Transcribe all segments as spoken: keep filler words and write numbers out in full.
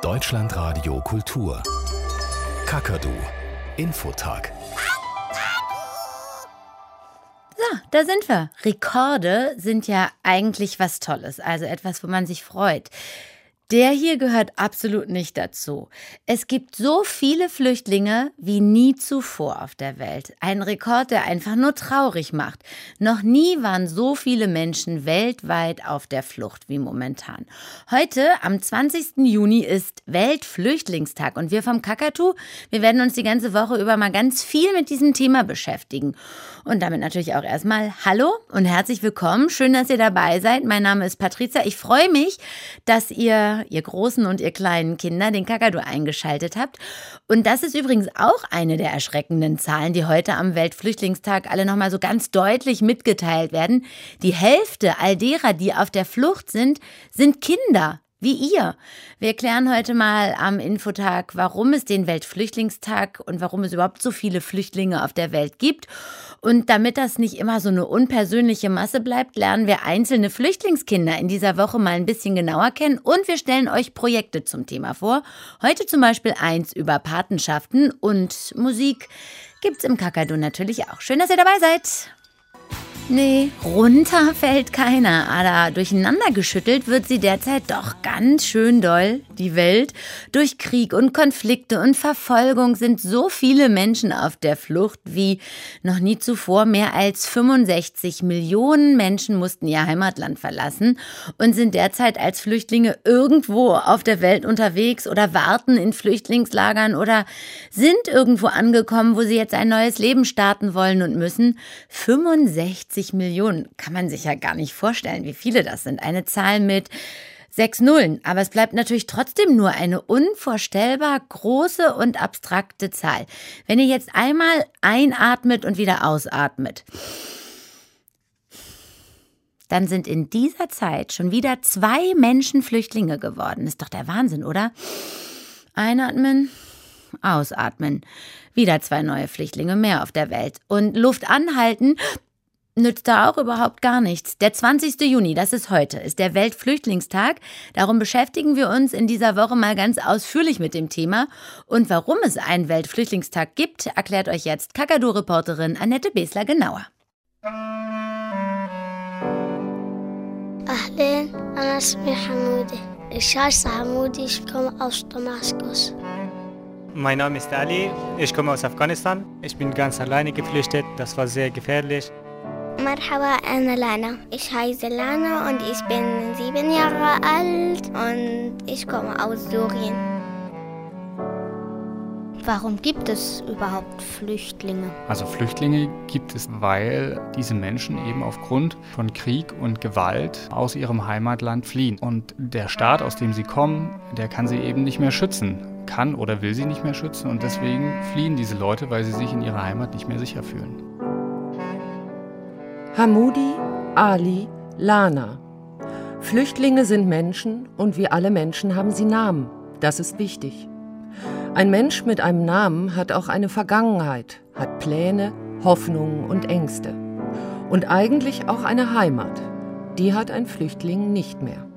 Deutschlandradio Kultur. Kakadu Infotag. So, da sind wir. Rekorde sind ja eigentlich was Tolles, also etwas, wo man sich freut. Der hier gehört absolut nicht dazu. Es gibt so viele Flüchtlinge wie nie zuvor auf der Welt. Ein Rekord, der einfach nur traurig macht. Noch nie waren so viele Menschen weltweit auf der Flucht wie momentan. Heute, am zwanzigsten Juni, ist Weltflüchtlingstag und wir vom Kakadu, wir werden uns die ganze Woche über mal ganz viel mit diesem Thema beschäftigen. Und damit natürlich auch erstmal Hallo und herzlich willkommen. Schön, dass ihr dabei seid. Mein Name ist Patricia. Ich freue mich, dass ihr ihr großen und ihr kleinen Kinder, den Kakadu eingeschaltet habt. Und das ist übrigens auch eine der erschreckenden Zahlen, die heute am Weltflüchtlingstag alle nochmal so ganz deutlich mitgeteilt werden. Die Hälfte all derer, die auf der Flucht sind, sind Kinder. Wie ihr. Wir erklären heute mal am Infotag, warum es den Weltflüchtlingstag und warum es überhaupt so viele Flüchtlinge auf der Welt gibt. Und damit das nicht immer so eine unpersönliche Masse bleibt, lernen wir einzelne Flüchtlingskinder in dieser Woche mal ein bisschen genauer kennen und wir stellen euch Projekte zum Thema vor. Heute zum Beispiel eins über Patenschaften und Musik gibt's im Kakadu natürlich auch. Schön, dass ihr dabei seid. Nee, runter fällt keiner, aber durcheinander geschüttelt wird sie derzeit doch ganz schön doll, die Welt. Durch Krieg und Konflikte und Verfolgung sind so viele Menschen auf der Flucht wie noch nie zuvor. Mehr als fünfundsechzig Millionen Menschen mussten ihr Heimatland verlassen und sind derzeit als Flüchtlinge irgendwo auf der Welt unterwegs oder warten in Flüchtlingslagern oder sind irgendwo angekommen, wo sie jetzt ein neues Leben starten wollen und müssen. fünfundsechzig Millionen, kann man sich ja gar nicht vorstellen, wie viele das sind. Eine Zahl mit sechs Nullen, aber es bleibt natürlich trotzdem nur eine unvorstellbar große und abstrakte Zahl. Wenn ihr jetzt einmal einatmet und wieder ausatmet, dann sind in dieser Zeit schon wieder zwei Menschen Flüchtlinge geworden. Ist doch der Wahnsinn, oder? Einatmen, ausatmen. Wieder zwei neue Flüchtlinge mehr auf der Welt. Und Luft anhalten nützt da auch überhaupt gar nichts. Der zwanzigsten Juni, das ist heute, ist der Weltflüchtlingstag. Darum beschäftigen wir uns in dieser Woche mal ganz ausführlich mit dem Thema. Und warum es einen Weltflüchtlingstag gibt, erklärt euch jetzt Kakadu-Reporterin Annette Besler genauer. Ahlen, أنا اسمي حمودي. Ich heiße Hamoudi, ich komme aus Damaskus. Mein Name ist Ali, ich komme aus Afghanistan. Ich bin ganz alleine geflüchtet, das war sehr gefährlich. Marhaba, أنا Lana. Ich heiße Lana und ich bin sieben Jahre alt und ich komme aus Syrien. Warum gibt es überhaupt Flüchtlinge? Also Flüchtlinge gibt es, weil diese Menschen eben aufgrund von Krieg und Gewalt aus ihrem Heimatland fliehen. Und der Staat, aus dem sie kommen, der kann sie eben nicht mehr schützen. Kann oder will sie nicht mehr schützen und deswegen fliehen diese Leute, weil sie sich in ihrer Heimat nicht mehr sicher fühlen. Hamoudi, Ali, Lana. Flüchtlinge sind Menschen und wie alle Menschen haben sie Namen. Das ist wichtig. Ein Mensch mit einem Namen hat auch eine Vergangenheit, hat Pläne, Hoffnungen und Ängste. Und eigentlich auch eine Heimat. Die hat ein Flüchtling nicht mehr.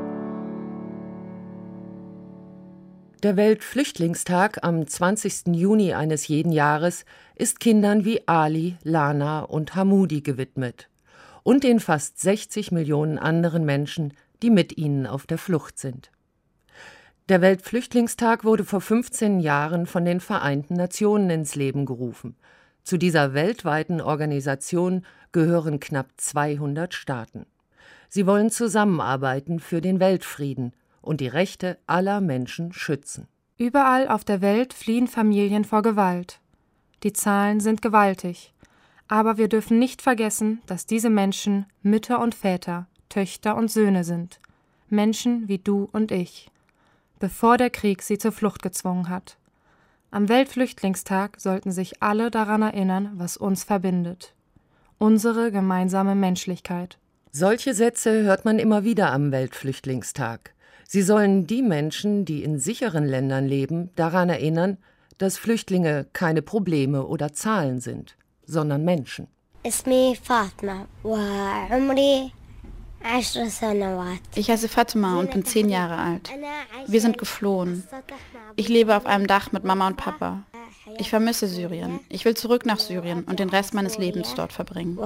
Der Weltflüchtlingstag am zwanzigsten Juni eines jeden Jahres ist Kindern wie Ali, Lana und Hamoudi gewidmet und den fast sechzig Millionen anderen Menschen, die mit ihnen auf der Flucht sind. Der Weltflüchtlingstag wurde vor fünfzehn Jahren von den Vereinten Nationen ins Leben gerufen. Zu dieser weltweiten Organisation gehören knapp zweihundert Staaten. Sie wollen zusammenarbeiten für den Weltfrieden und die Rechte aller Menschen schützen. Überall auf der Welt fliehen Familien vor Gewalt. Die Zahlen sind gewaltig. Aber wir dürfen nicht vergessen, dass diese Menschen Mütter und Väter, Töchter und Söhne sind. Menschen wie du und ich. Bevor der Krieg sie zur Flucht gezwungen hat. Am Weltflüchtlingstag sollten sich alle daran erinnern, was uns verbindet. Unsere gemeinsame Menschlichkeit. Solche Sätze hört man immer wieder am Weltflüchtlingstag. Sie sollen die Menschen, die in sicheren Ländern leben, daran erinnern, dass Flüchtlinge keine Probleme oder Zahlen sind, sondern Menschen. اسمي فاطمة وعمري Ich heiße Fatima und bin zehn Jahre alt. Wir sind geflohen. Ich lebe auf einem Dach mit Mama und Papa. Ich vermisse Syrien. Ich will zurück nach Syrien und den Rest meines Lebens dort verbringen.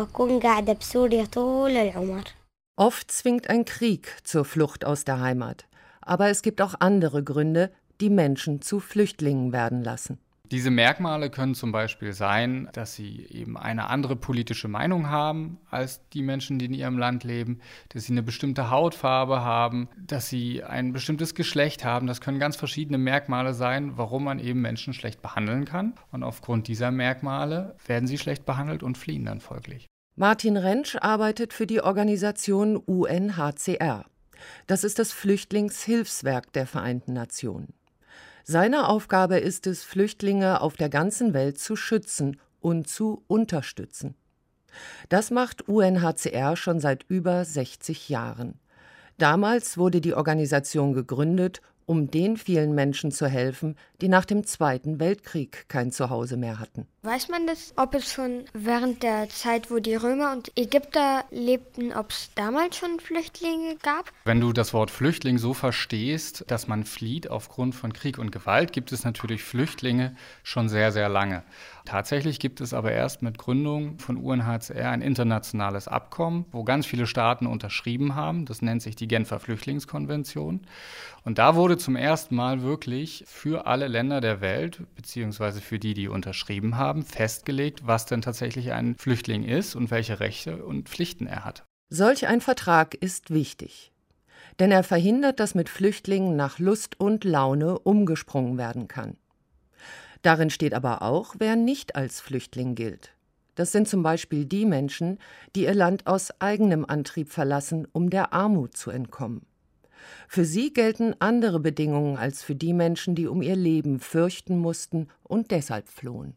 Oft zwingt ein Krieg zur Flucht aus der Heimat. Aber es gibt auch andere Gründe, die Menschen zu Flüchtlingen werden lassen. Diese Merkmale können zum Beispiel sein, dass sie eben eine andere politische Meinung haben als die Menschen, die in ihrem Land leben, dass sie eine bestimmte Hautfarbe haben, dass sie ein bestimmtes Geschlecht haben. Das können ganz verschiedene Merkmale sein, warum man eben Menschen schlecht behandeln kann. Und aufgrund dieser Merkmale werden sie schlecht behandelt und fliehen dann folglich. Martin Rentsch arbeitet für die Organisation U N H C R. Das ist das Flüchtlingshilfswerk der Vereinten Nationen. Seine Aufgabe ist es, Flüchtlinge auf der ganzen Welt zu schützen und zu unterstützen. Das macht U N H C R schon seit über sechzig Jahren. Damals wurde die Organisation gegründet, um den vielen Menschen zu helfen, die nach dem Zweiten Weltkrieg kein Zuhause mehr hatten. Weiß man das, ob es schon während der Zeit, wo die Römer und Ägypter lebten, ob es damals schon Flüchtlinge gab? Wenn du das Wort Flüchtling so verstehst, dass man flieht aufgrund von Krieg und Gewalt, gibt es natürlich Flüchtlinge schon sehr, sehr lange. Tatsächlich gibt es aber erst mit Gründung von U N H C R ein internationales Abkommen, wo ganz viele Staaten unterschrieben haben. Das nennt sich die Genfer Flüchtlingskonvention. Und da wurde zum ersten Mal wirklich für alle Länder der Welt, beziehungsweise für die, die unterschrieben haben, festgelegt, was denn tatsächlich ein Flüchtling ist und welche Rechte und Pflichten er hat. Solch ein Vertrag ist wichtig, denn er verhindert, dass mit Flüchtlingen nach Lust und Laune umgesprungen werden kann. Darin steht aber auch, wer nicht als Flüchtling gilt. Das sind zum Beispiel die Menschen, die ihr Land aus eigenem Antrieb verlassen, um der Armut zu entkommen. Für sie gelten andere Bedingungen als für die Menschen, die um ihr Leben fürchten mussten und deshalb flohen.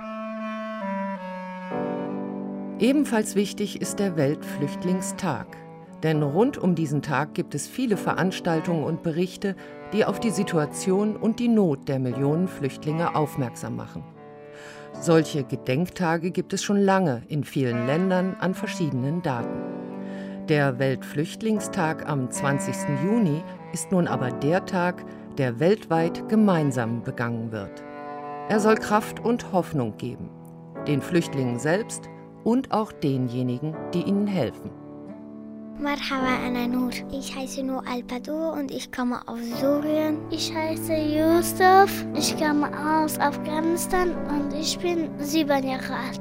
Ebenfalls wichtig ist der Weltflüchtlingstag. Denn rund um diesen Tag gibt es viele Veranstaltungen und Berichte, die auf die Situation und die Not der Millionen Flüchtlinge aufmerksam machen. Solche Gedenktage gibt es schon lange in vielen Ländern an verschiedenen Daten. Der Weltflüchtlingstag am zwanzigsten Juni ist nun aber der Tag, der weltweit gemeinsam begangen wird. Er soll Kraft und Hoffnung geben, den Flüchtlingen selbst und auch denjenigen, die ihnen helfen. Marhaba, Ana Nur. Ich heiße Nur Alpadur und ich komme aus Syrien. Ich heiße Yusuf. Ich komme aus Afghanistan und ich bin sieben Jahre alt.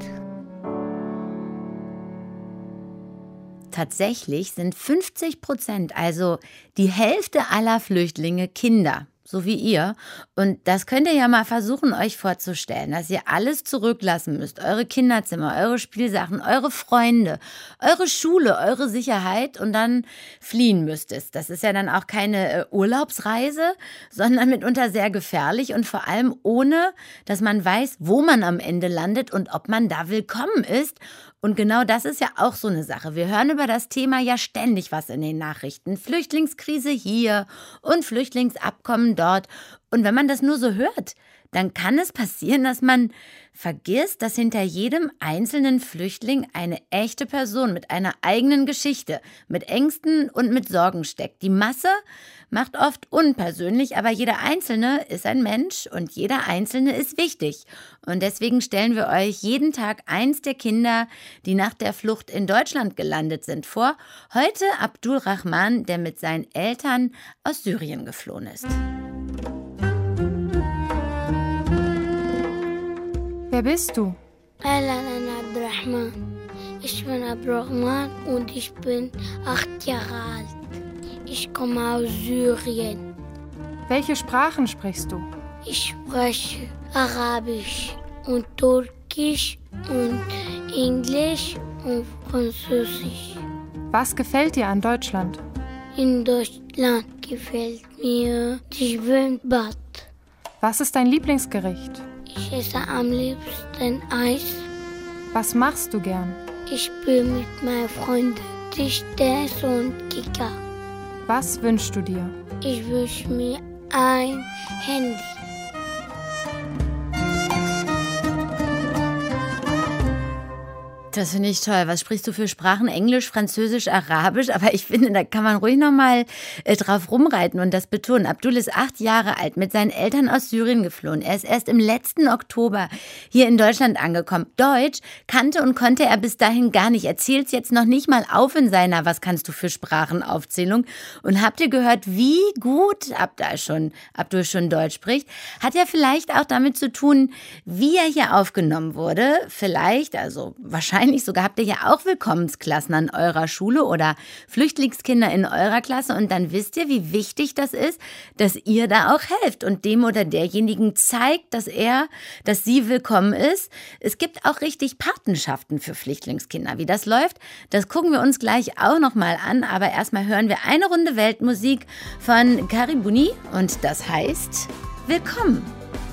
Tatsächlich sind fünfzig Prozent, also die Hälfte aller Flüchtlinge, Kinder, so wie ihr. Und das könnt ihr ja mal versuchen, euch vorzustellen, dass ihr alles zurücklassen müsst. Eure Kinderzimmer, eure Spielsachen, eure Freunde, eure Schule, eure Sicherheit und dann fliehen müsstest. Das ist ja dann auch keine äh, Urlaubsreise, sondern mitunter sehr gefährlich und vor allem ohne, dass man weiß, wo man am Ende landet und ob man da willkommen ist. Und genau das ist ja auch so eine Sache. Wir hören über das Thema ja ständig was in den Nachrichten. Flüchtlingskrise hier und Flüchtlingsabkommen dort. Und wenn man das nur so hört, dann kann es passieren, dass man vergisst, dass hinter jedem einzelnen Flüchtling eine echte Person mit einer eigenen Geschichte, mit Ängsten und mit Sorgen steckt. Die Masse macht oft unpersönlich, aber jeder Einzelne ist ein Mensch und jeder Einzelne ist wichtig. Und deswegen stellen wir euch jeden Tag eins der Kinder, die nach der Flucht in Deutschland gelandet sind, vor. Heute Abdul Rahman, der mit seinen Eltern aus Syrien geflohen ist. Wer bist du? Abdurrahman. Ich bin Abdurrahman und ich bin acht Jahre alt. Ich komme aus Syrien. Welche Sprachen sprichst du? Ich spreche Arabisch und Türkisch und Englisch und Französisch. Was gefällt dir an Deutschland? In Deutschland gefällt mir die Schwimmbad. Was ist dein Lieblingsgericht? Ich esse am liebsten Eis. Was machst du gern? Ich spiele mit meinen Freunden Tischtennis und Kicker. Was wünschst du dir? Ich wünsche mir ein Handy. Das finde ich toll. Was sprichst du für Sprachen? Englisch, Französisch, Arabisch? Aber ich finde, da kann man ruhig nochmal äh, drauf rumreiten und das betonen. Abdul ist acht Jahre alt, mit seinen Eltern aus Syrien geflohen. Er ist erst im letzten Oktober hier in Deutschland angekommen. Deutsch kannte und konnte er bis dahin gar nicht. Er zählt es jetzt noch nicht mal auf in seiner Was kannst du für Sprachen Aufzählung. Und habt ihr gehört, wie gut Abdul schon, Abdul schon Deutsch spricht? Hat ja vielleicht auch damit zu tun, wie er hier aufgenommen wurde. Vielleicht, also wahrscheinlich sogar habt ihr ja auch Willkommensklassen an eurer Schule oder Flüchtlingskinder in eurer Klasse und dann wisst ihr, wie wichtig das ist, dass ihr da auch helft und dem oder derjenigen zeigt, dass er, dass sie willkommen ist. Es gibt auch richtig Patenschaften für Flüchtlingskinder. Wie das läuft, das gucken wir uns gleich auch nochmal an, aber erstmal hören wir eine Runde Weltmusik von Karibuni und das heißt Willkommen.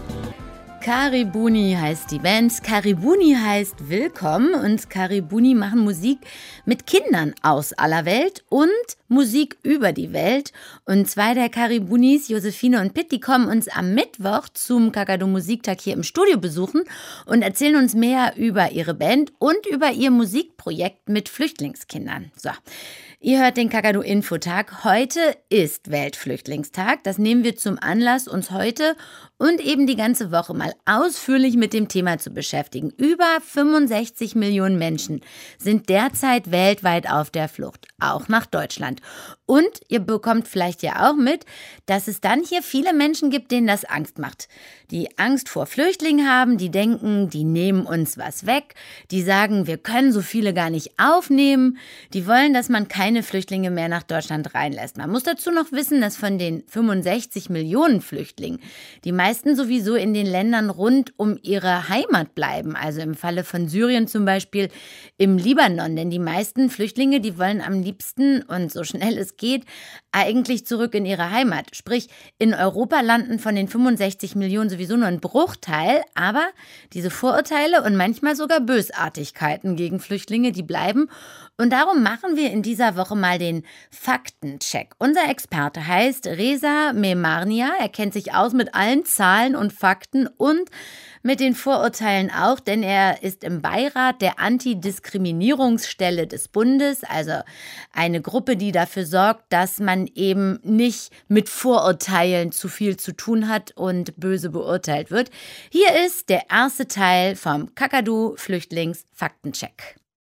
Karibuni heißt die Band, Karibuni heißt Willkommen und Karibuni machen Musik mit Kindern aus aller Welt und Musik über die Welt. Und zwei der Karibunis, Josephine und Pitt, die kommen uns am Mittwoch zum Kakadu Musiktag hier im Studio besuchen und erzählen uns mehr über ihre Band und über ihr Musikprojekt mit Flüchtlingskindern. So. Ihr hört den Kakadu Infotag. Heute ist Weltflüchtlingstag. Das nehmen wir zum Anlass, uns heute und eben die ganze Woche mal ausführlich mit dem Thema zu beschäftigen. Über fünfundsechzig Millionen Menschen sind derzeit weltweit auf der Flucht, auch nach Deutschland. Und ihr bekommt vielleicht ja auch mit, dass es dann hier viele Menschen gibt, denen das Angst macht. Die Angst vor Flüchtlingen haben, die denken, die nehmen uns was weg. Die sagen, wir können so viele gar nicht aufnehmen. Die wollen, dass man keine Flüchtlinge mehr nach Deutschland reinlässt. Man muss dazu noch wissen, dass von den fünfundsechzig Millionen Flüchtlingen die meisten sowieso in den Ländern rund um ihre Heimat bleiben. Also im Falle von Syrien zum Beispiel im Libanon. Denn die meisten Flüchtlinge, die wollen am liebsten und so schnell es geht, eigentlich zurück in ihre Heimat. Sprich, in Europa landen von den fünfundsechzig Millionen sowieso nur ein Bruchteil, aber diese Vorurteile und manchmal sogar Bösartigkeiten gegen Flüchtlinge, die bleiben. Und darum machen wir in dieser Woche mal den Faktencheck. Unser Experte heißt Reza Memarnia. Er kennt sich aus mit allen Zahlen und Fakten und mit den Vorurteilen auch, denn er ist im Beirat der Antidiskriminierungsstelle des Bundes, also eine Gruppe, die dafür sorgt, dass man eben nicht mit Vorurteilen zu viel zu tun hat und böse beurteilt wird. Hier ist der erste Teil vom Kakadu Flüchtlings-Faktencheck.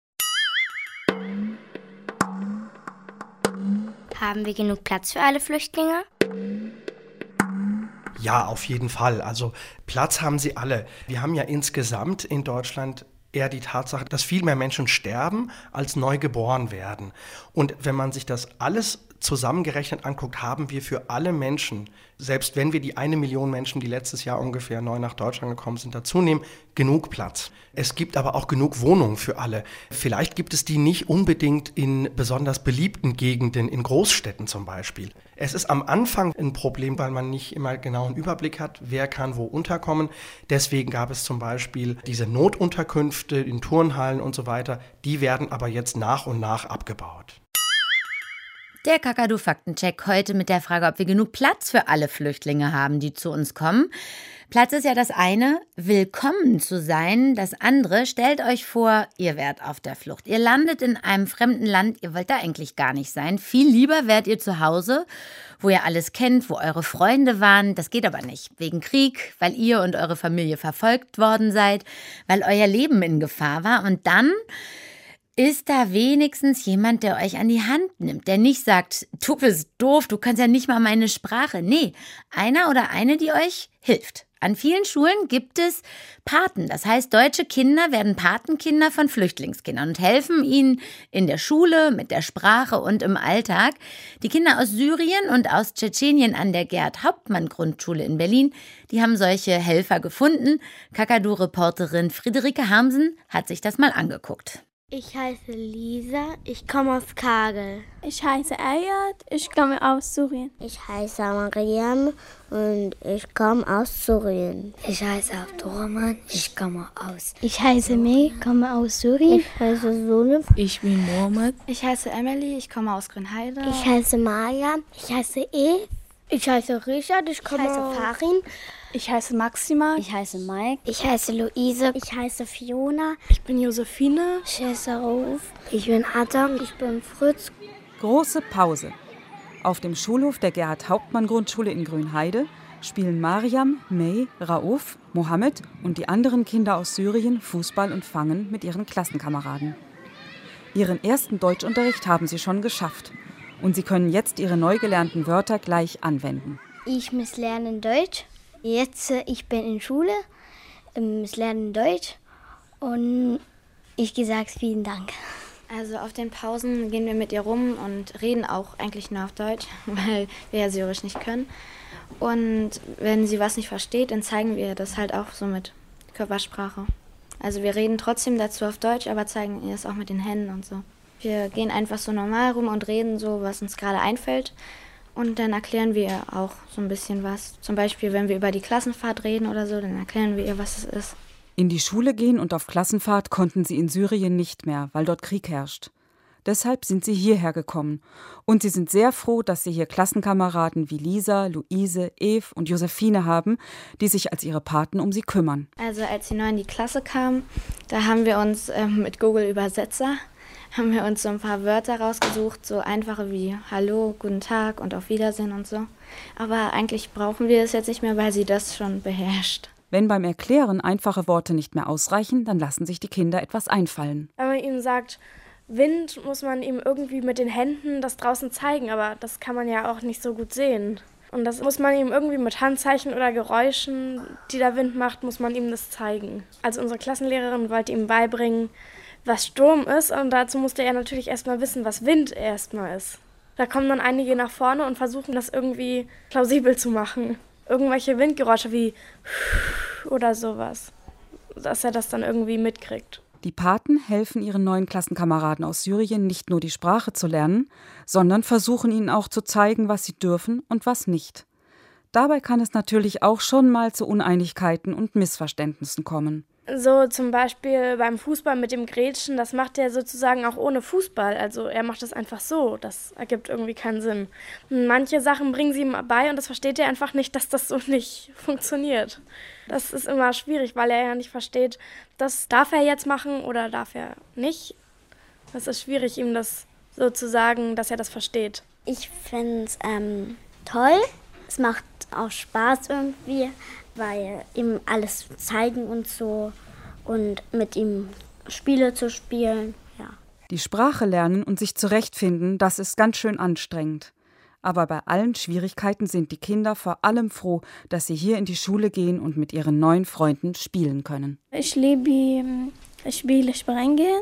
Haben wir genug Platz für alle Flüchtlinge? Ja, auf jeden Fall. Also Platz haben sie alle. Wir haben ja insgesamt in Deutschland eher die Tatsache, dass viel mehr Menschen sterben, als neu geboren werden. Und wenn man sich das alles zusammengerechnet anguckt, haben wir für alle Menschen, selbst wenn wir die eine Million Menschen, die letztes Jahr ungefähr neu nach Deutschland gekommen sind, dazu nehmen, genug Platz. Es gibt aber auch genug Wohnungen für alle. Vielleicht gibt es die nicht unbedingt in besonders beliebten Gegenden, in Großstädten zum Beispiel. Es ist am Anfang ein Problem, weil man nicht immer genau einen Überblick hat, wer kann wo unterkommen. Deswegen gab es zum Beispiel diese Notunterkünfte in Turnhallen und so weiter. Die werden aber jetzt nach und nach abgebaut. Der Kakadu-Faktencheck heute mit der Frage, ob wir genug Platz für alle Flüchtlinge haben, die zu uns kommen. Platz ist ja das eine, willkommen zu sein. Das andere, stellt euch vor, ihr wärt auf der Flucht. Ihr landet in einem fremden Land, ihr wollt da eigentlich gar nicht sein. Viel lieber wärt ihr zu Hause, wo ihr alles kennt, wo eure Freunde waren. Das geht aber nicht. Wegen Krieg, weil ihr und eure Familie verfolgt worden seid, weil euer Leben in Gefahr war. Und dann ist da wenigstens jemand, der euch an die Hand nimmt, der nicht sagt, du bist doof, du kannst ja nicht mal meine Sprache. Nee, einer oder eine, die euch hilft. An vielen Schulen gibt es Paten. Das heißt, deutsche Kinder werden Patenkinder von Flüchtlingskindern und helfen ihnen in der Schule, mit der Sprache und im Alltag. Die Kinder aus Syrien und aus Tschetschenien an der Gerd-Hauptmann-Grundschule in Berlin, die haben solche Helfer gefunden. Kakadu-Reporterin Friederike Harmsen hat sich das mal angeguckt. Ich heiße Lisa, ich komme aus Kagel. Ich heiße Ayat, ich komme aus Syrien. Ich heiße Mariam und ich komme aus Syrien. Ich heiße Abdurrahman, ich komme aus. Ich heiße May, komme aus Syrien. Ich heiße Zulef. Ich bin Mohammed. Ich heiße Emily, ich komme aus Grünheide. Ich heiße Maya. Ich heiße Eve. Ich heiße Richard, ich komme Ich heiße Farin. Ich heiße Maxima. Ich heiße Mike. Ich heiße Luise. Ich heiße Fiona. Ich bin Josephine. Ich heiße Rauf. Ich bin Adam. Ich bin Fritz. Große Pause. Auf dem Schulhof der Gerhard-Hauptmann-Grundschule in Grünheide spielen Mariam, May, Rauf, Mohammed und die anderen Kinder aus Syrien Fußball und Fangen mit ihren Klassenkameraden. Ihren ersten Deutschunterricht haben sie schon geschafft und sie können jetzt ihre neu gelernten Wörter gleich anwenden. Ich muss lernen Deutsch. Jetzt ich bin in Schule, muss lernen Deutsch und ich gesagt vielen Dank. Also auf den Pausen gehen wir mit ihr rum und reden auch eigentlich nur auf Deutsch, weil wir ja Syrisch nicht können. Und wenn sie was nicht versteht, dann zeigen wir das halt auch so mit Körpersprache. Also wir reden trotzdem dazu auf Deutsch, aber zeigen ihr es auch mit den Händen und so. Wir gehen einfach so normal rum und reden so, was uns gerade einfällt. Und dann erklären wir ihr auch so ein bisschen was. Zum Beispiel, wenn wir über die Klassenfahrt reden oder so, dann erklären wir ihr, was es ist. In die Schule gehen und auf Klassenfahrt konnten sie in Syrien nicht mehr, weil dort Krieg herrscht. Deshalb sind sie hierher gekommen. Und sie sind sehr froh, dass sie hier Klassenkameraden wie Lisa, Luise, Eve und Josephine haben, die sich als ihre Paten um sie kümmern. Also als sie neu in die Klasse kam, da haben wir uns äh, mit Google Übersetzer, haben wir uns so ein paar Wörter rausgesucht, so einfache wie Hallo, Guten Tag und Auf Wiedersehen und so. Aber eigentlich brauchen wir es jetzt nicht mehr, weil sie das schon beherrscht. Wenn beim Erklären einfache Worte nicht mehr ausreichen, dann lassen sich die Kinder etwas einfallen. Wenn man ihm sagt, Wind, muss man ihm irgendwie mit den Händen das draußen zeigen, aber das kann man ja auch nicht so gut sehen. Und das muss man ihm irgendwie mit Handzeichen oder Geräuschen, die der Wind macht, muss man ihm das zeigen. Also unsere Klassenlehrerin wollte ihm beibringen, was Sturm ist, und dazu musste er natürlich erstmal wissen, was Wind erstmal ist. Da kommen dann einige nach vorne und versuchen das irgendwie plausibel zu machen. Irgendwelche Windgeräusche wie oder sowas, dass er das dann irgendwie mitkriegt. Die Paten helfen ihren neuen Klassenkameraden aus Syrien nicht nur die Sprache zu lernen, sondern versuchen ihnen auch zu zeigen, was sie dürfen und was nicht. Dabei kann es natürlich auch schon mal zu Uneinigkeiten und Missverständnissen kommen. So zum Beispiel beim Fußball mit dem Grätschen, das macht er sozusagen auch ohne Fußball. Also er macht das einfach so, das ergibt irgendwie keinen Sinn. Und manche Sachen bringen sie ihm bei und das versteht er einfach nicht, dass das so nicht funktioniert. Das ist immer schwierig, weil er ja nicht versteht, das darf er jetzt machen oder darf er nicht. Das ist schwierig, ihm das so zu sagen, dass er das versteht. Ich finde es ähm, toll, es macht auch Spaß irgendwie, weil ihm alles zeigen und so und mit ihm Spiele zu spielen, ja. Die Sprache lernen und sich zurechtfinden, das ist ganz schön anstrengend. Aber bei allen Schwierigkeiten sind die Kinder vor allem froh, dass sie hier in die Schule gehen und mit ihren neuen Freunden spielen können. Ich liebe Spiele springen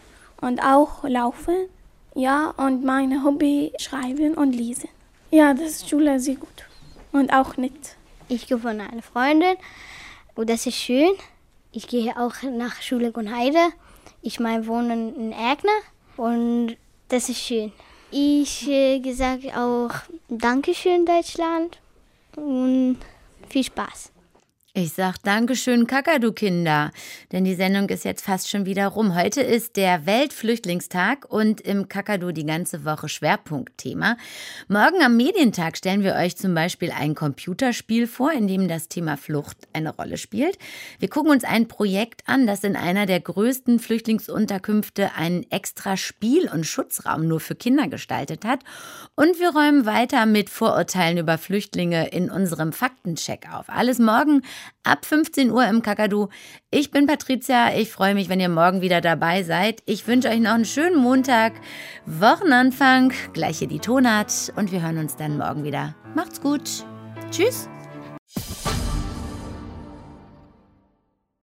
und auch laufen, ja, und mein Hobby schreiben und lesen. Ja, das ist Schule sehr gut und auch nett. Ich gefunden eine Freundin und das ist schön. Ich gehe auch nach Schule Grünheide. Ich mein wohne in Erkner und das ist schön. Ich äh, gesagt auch Dankeschön Deutschland und viel Spaß. Ich sag Dankeschön, Kakadu-Kinder, denn die Sendung ist jetzt fast schon wieder rum. Heute ist der Weltflüchtlingstag und im Kakadu die ganze Woche Schwerpunktthema. Morgen am Medientag stellen wir euch zum Beispiel ein Computerspiel vor, in dem das Thema Flucht eine Rolle spielt. Wir gucken uns ein Projekt an, das in einer der größten Flüchtlingsunterkünfte einen extra Spiel- und Schutzraum nur für Kinder gestaltet hat. Und wir räumen weiter mit Vorurteilen über Flüchtlinge in unserem Faktencheck auf. Alles morgen ab fünfzehn Uhr im Kakadu. Ich bin Patricia, ich freue mich, wenn ihr morgen wieder dabei seid. Ich wünsche euch noch einen schönen Montag, Wochenanfang, gleich hier die Tonart und wir hören uns dann morgen wieder. Macht's gut. Tschüss.